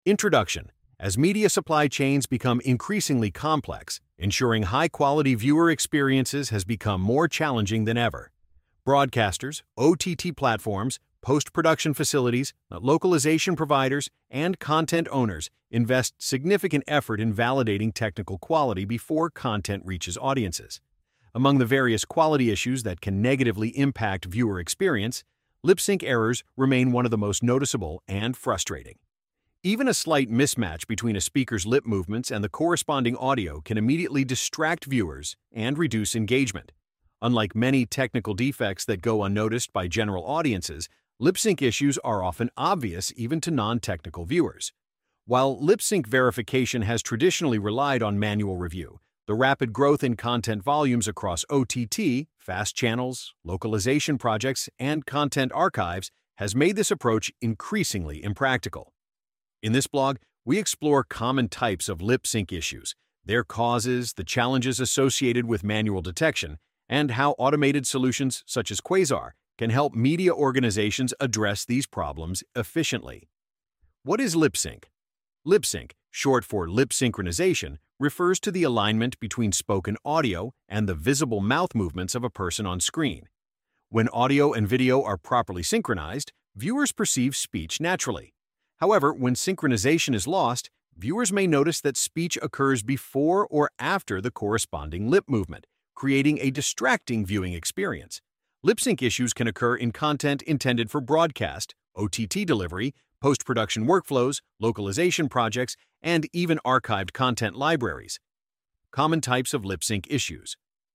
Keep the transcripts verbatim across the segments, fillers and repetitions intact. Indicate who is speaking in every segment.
Speaker 1: Introduction. As media supply chains become increasingly complex, ensuring high-quality viewer experiences has become more challenging than ever. Broadcasters, O T T platforms, post-production facilities, localization providers, and content owners invest significant effort in validating technical quality before content reaches audiences. Among the various quality issues that can negatively impact viewer experience, lip sync errors remain one of the most noticeable and frustrating. Even a slight mismatch between a speaker's lip movements and the corresponding audio can immediately distract viewers and reduce engagement. Unlike many technical defects that go unnoticed by general audiences, lip sync issues are often obvious even to non-technical viewers. While lip sync verification has traditionally relied on manual review, the rapid growth in content volumes across O T T, fast channels, localization projects, and content archives has made this approach increasingly impractical. In this blog, we explore common types of lip sync issues, their causes, the challenges associated with manual detection, and how automated solutions such as Quasar can help media organizations address these problems efficiently. What is lip sync? Lip sync, short for lip synchronization, refers to the alignment between spoken audio and the visible mouth movements of a person on screen. When audio and video are properly synchronized, viewers perceive speech naturally. However, when synchronization is lost, viewers may notice that speech occurs before or after the corresponding lip movement, creating a distracting viewing experience. Lip sync issues can occur in content intended for broadcast, O T T delivery, post-production workflows, localization projects, and even archived content libraries. Common types of lip sync issues.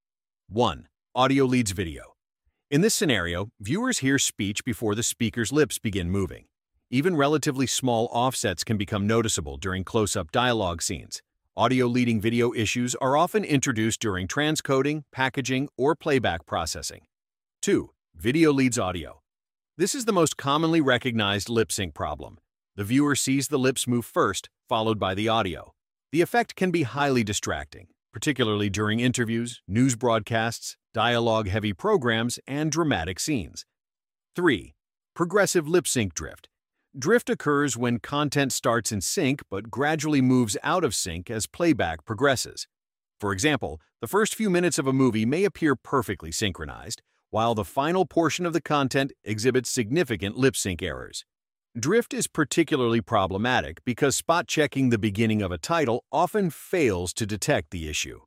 Speaker 1: one. Audio leads video. In this scenario, viewers hear speech before the speaker's lips begin moving. Even relatively small offsets can become noticeable during close-up dialogue scenes. Audio leading video issues are often introduced during transcoding, packaging, or playback processing. two. Video leads audio. This is the most commonly recognized lip sync problem. The viewer sees the lips move first, followed by the audio. The effect can be highly distracting, particularly during interviews, news broadcasts, dialogue-heavy programs, and dramatic scenes. three. Progressive lip sync drift. Drift occurs when content starts in sync but gradually moves out of sync as playback progresses. For example, the first few minutes of a movie may appear perfectly synchronized, while the final portion of the content exhibits significant lip sync errors. Drift is particularly problematic because spot-checking the beginning of a title often fails to detect the issue.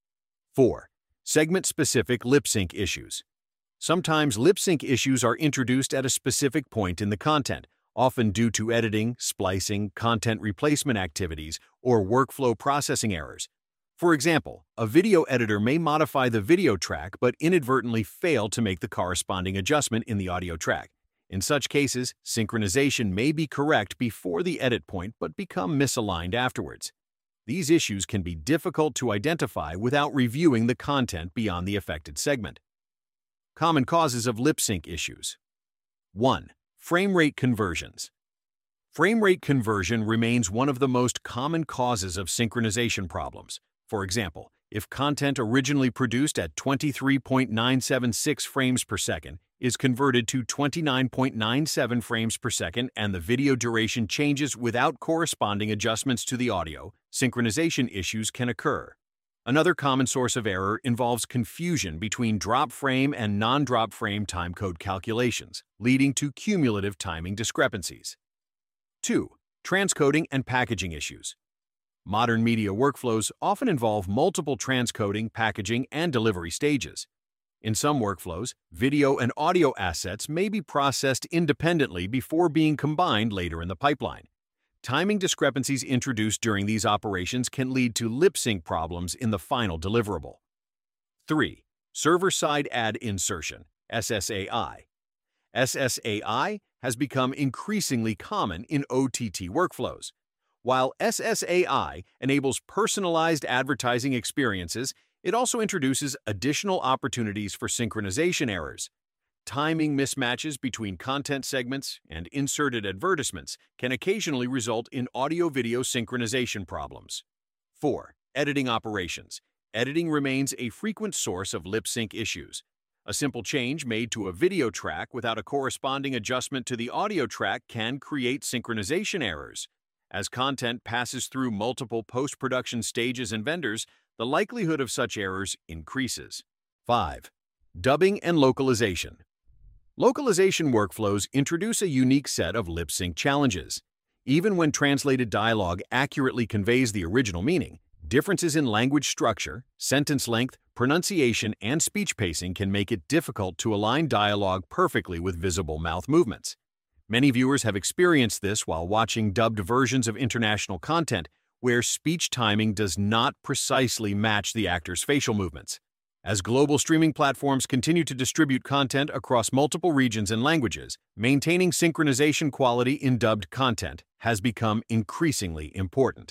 Speaker 1: four. Segment-specific lip sync issues. Sometimes lip sync issues are introduced at a specific point in the content, often due to editing, splicing, content replacement activities, or workflow processing errors. For example, a video editor may modify the video track but inadvertently fail to make the corresponding adjustment in the audio track. In such cases, synchronization may be correct before the edit point but become misaligned afterwards. These issues can be difficult to identify without reviewing the content beyond the affected segment. Common causes of lip sync issues. one. Frame rate conversions. Frame rate conversion remains one of the most common causes of synchronization problems. For example, if content originally produced at twenty-three point nine seven six frames per second is converted to twenty-nine point nine seven frames per second and the video duration changes without corresponding adjustments to the audio, synchronization issues can occur. Another common source of error involves confusion between drop frame and non-drop frame timecode calculations, leading to cumulative timing discrepancies. two. Transcoding and packaging issues. Modern media workflows often involve multiple transcoding, packaging, and delivery stages. In some workflows, video and audio assets may be processed independently before being combined later in the pipeline. Timing discrepancies introduced during these operations can lead to lip sync problems in the final deliverable. three. Server-side ad insertion, S S A I. S S A I has become increasingly common in O T T workflows. While S S A I enables personalized advertising experiences, it also introduces additional opportunities for synchronization errors. Timing mismatches between content segments and inserted advertisements can occasionally result in audio-video synchronization problems. four. Editing operations. Editing remains a frequent source of lip sync issues. A simple change made to a video track without a corresponding adjustment to the audio track can create synchronization errors. As content passes through multiple post-production stages and vendors, the likelihood of such errors increases. five. Dubbing and localization. Localization workflows introduce a unique set of lip sync challenges. Even when translated dialogue accurately conveys the original meaning, differences in language structure, sentence length, pronunciation, and speech pacing can make it difficult to align dialogue perfectly with visible mouth movements. Many viewers have experienced this while watching dubbed versions of international content, where speech timing does not precisely match the actor's facial movements. As global streaming platforms continue to distribute content across multiple regions and languages, maintaining synchronization quality in dubbed content has become increasingly important.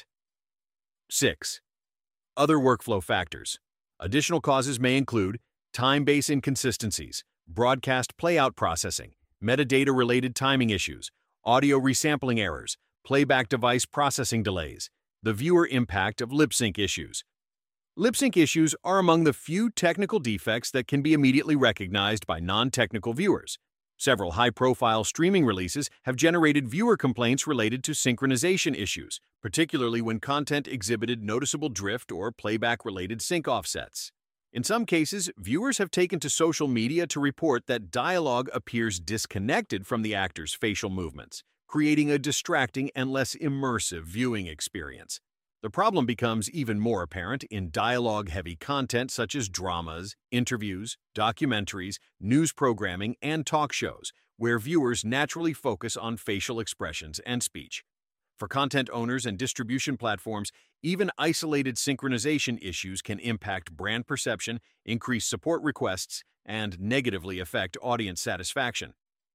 Speaker 1: six. Other workflow factors. Additional causes may include time-based inconsistencies, broadcast playout processing, metadata-related timing issues, audio resampling errors, playback device processing delays, the viewer impact of lip sync issues. Lip sync issues are among the few technical defects that can be immediately recognized by non-technical viewers. Several high-profile streaming releases have generated viewer complaints related to synchronization issues, particularly when content exhibited noticeable drift or playback-related sync offsets. In some cases, viewers have taken to social media to report that dialogue appears disconnected from the actor's facial movements, creating a distracting and less immersive viewing experience. The problem becomes even more apparent in dialogue-heavy content such as dramas, interviews, documentaries, news programming, and talk shows, where viewers naturally focus on facial expressions and speech. For content owners and distribution platforms, even isolated synchronization issues can impact brand perception, increase support requests, and negatively affect audience satisfaction.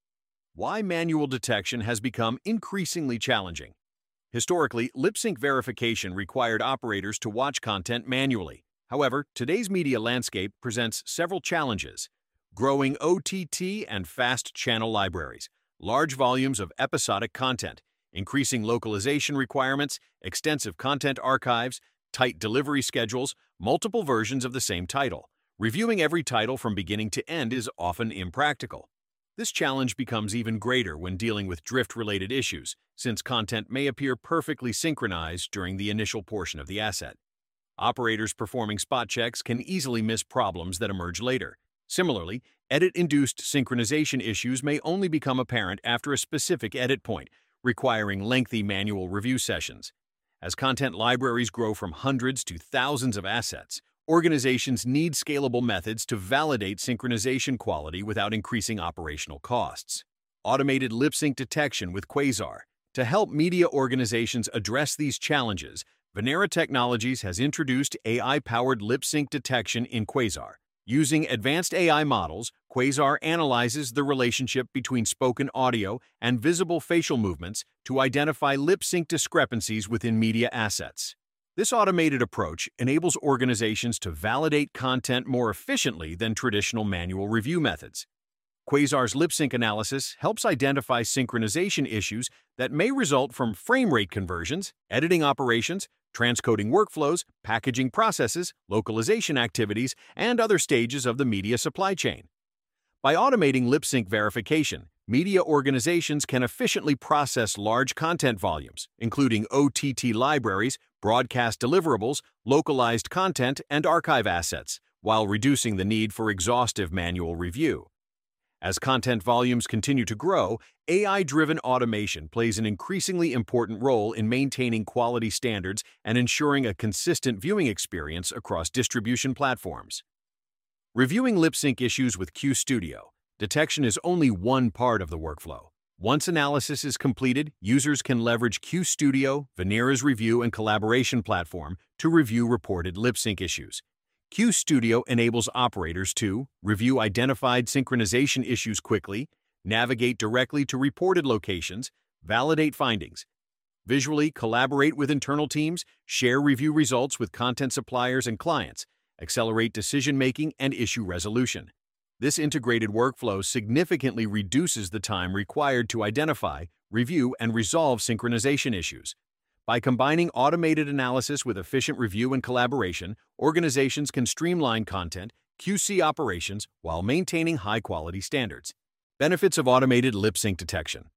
Speaker 1: Why manual detection has become increasingly challenging. Historically, lip sync verification required operators to watch content manually. However, today's media landscape presents several challenges: growing O T T and fast channel libraries, large volumes of episodic content, increasing localization requirements, extensive content archives, tight delivery schedules, multiple versions of the same title. Reviewing every title from beginning to end is often impractical. This challenge becomes even greater when dealing with drift-related issues, since content may appear perfectly synchronized during the initial portion of the asset. Operators performing spot checks can easily miss problems that emerge later. Similarly, edit-induced synchronization issues may only become apparent after a specific edit point, requiring lengthy manual review sessions. As content libraries grow from hundreds to thousands of assets, organizations need scalable methods to validate synchronization quality without increasing operational costs. Automated lip sync detection with Quasar. To help media organizations address these challenges, Venera Technologies has introduced A I-powered lip sync detection in Quasar. Using advanced A I models, Quasar analyzes the relationship between spoken audio and visible facial movements to identify lip sync discrepancies within media assets. This automated approach enables organizations to validate content more efficiently than traditional manual review methods. Quasar's lip sync analysis helps identify synchronization issues that may result from frame rate conversions, editing operations, transcoding workflows, packaging processes, localization activities, and other stages of the media supply chain. By automating lip sync verification, media organizations can efficiently process large content volumes, including O T T libraries, broadcast deliverables, localized content, and archive assets, while reducing the need for exhaustive manual review. As content volumes continue to grow, A I-driven automation plays an increasingly important role in maintaining quality standards and ensuring a consistent viewing experience across distribution platforms. Reviewing lip sync issues with Q Studio. Detection is only one part of the workflow. Once analysis is completed, users can leverage Q Studio, Venera's review and collaboration platform, to review reported lip sync issues. Q Studio enables operators to review identified synchronization issues quickly, navigate directly to reported locations, validate findings, visually collaborate with internal teams, share review results with content suppliers and clients, accelerate decision-making and issue resolution. This integrated workflow significantly reduces the time required to identify, review, and resolve synchronization issues. By combining automated analysis with efficient review and collaboration, organizations can streamline content, Q C operations while maintaining high-quality standards. Benefits of automated lip sync detection.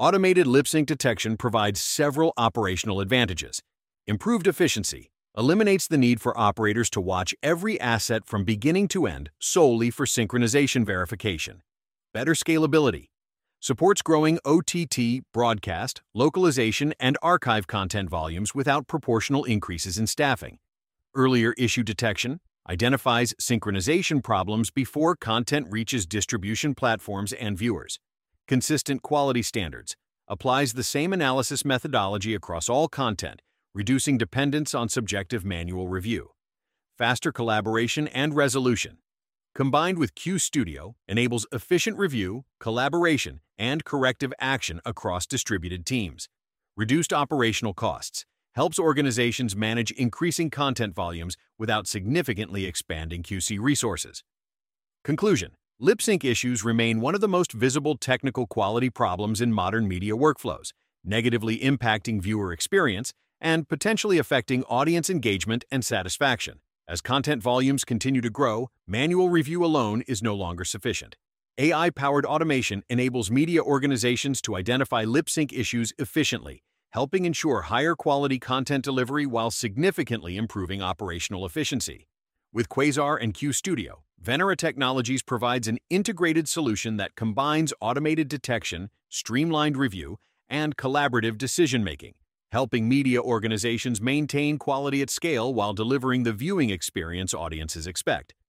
Speaker 1: Automated lip sync detection provides several operational advantages. Improved efficiency eliminates the need for operators to watch every asset from beginning to end solely for synchronization verification. Better scalability supports growing O T T, broadcast, localization, and archive content volumes without proportional increases in staffing. Earlier issue detection identifies synchronization problems before content reaches distribution platforms and viewers. Consistent quality standards applies the same analysis methodology across all content, reducing dependence on subjective manual review. Faster collaboration and resolution, combined with Q Studio, enables efficient review, collaboration, and corrective action across distributed teams. Reduced operational costs helps organizations manage increasing content volumes without significantly expanding Q C resources. Conclusion: lip sync issues remain one of the most visible technical quality problems in modern media workflows, negatively impacting viewer experience and potentially affecting audience engagement and satisfaction. As content volumes continue to grow, manual review alone is no longer sufficient. A I-powered automation enables media organizations to identify lip sync issues efficiently, helping ensure higher quality content delivery while significantly improving operational efficiency. With Quasar and Q Studio, Venera Technologies provides an integrated solution that combines automated detection, streamlined review, and collaborative decision-making, helping media organizations maintain quality at scale while delivering the viewing experience audiences expect.